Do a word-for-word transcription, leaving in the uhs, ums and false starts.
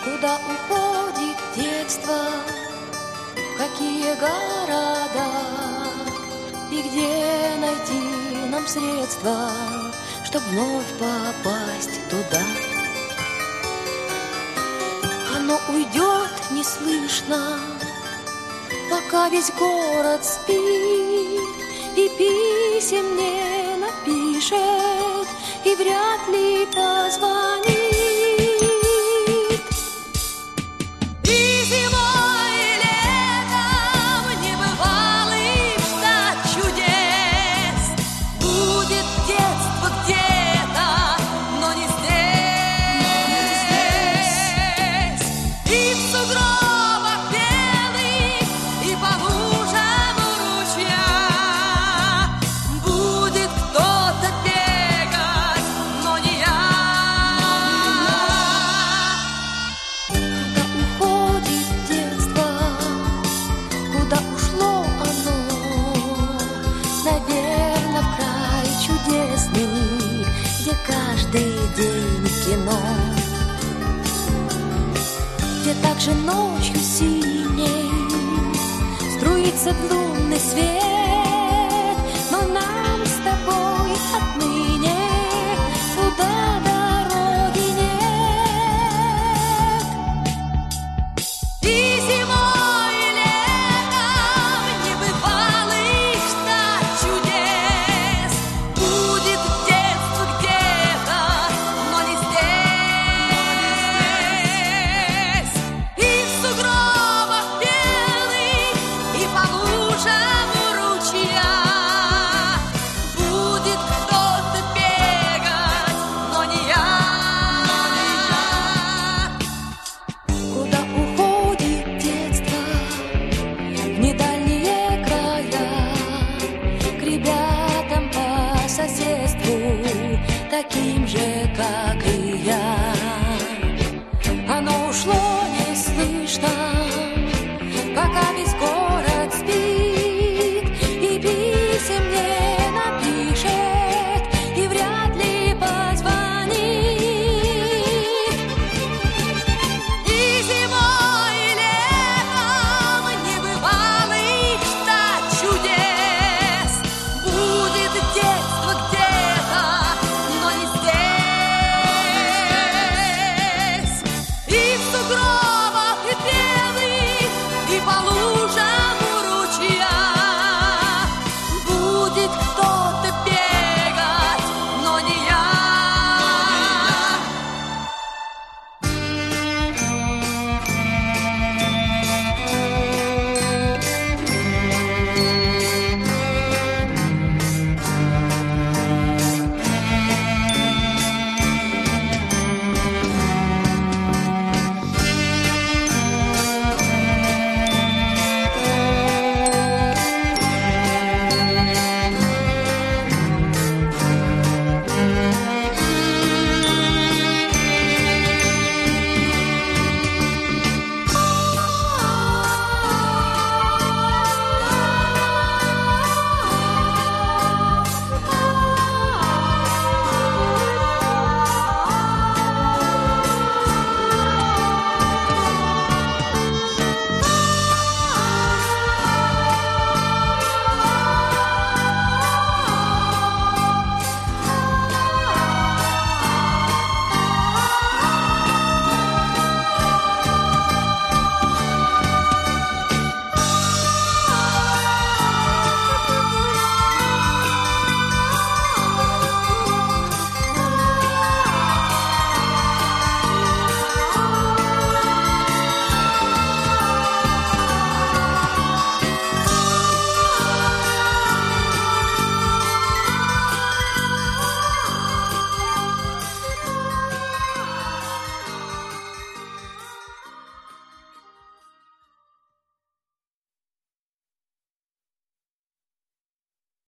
Куда уходит детство, в какие города, и где найти нам средства, чтоб вновь попасть туда? Оно уйдет неслышно, пока весь город спит, и писем не напишет, и вряд ли позвонит. Где каждый день кино, где также ночью синей струится лунный свет, но нам с тобой отныне туда дороги нет. И зимой, и летом небывалых ждать чудес будет детство где-то, но не здесь. И в сугробах белых, и по лужам ручья будет кто-то бегать, но не я. Куда уходит детство, в недальние края, к ребятам по соседству, таким же, как и я. Оно ушло неслышно, пока весь город спит, и писем не напишет, и вряд ли позвонит. И зимой, и летом небывалых ждать чудес будет детство где-то, но не здесь. И в сугробах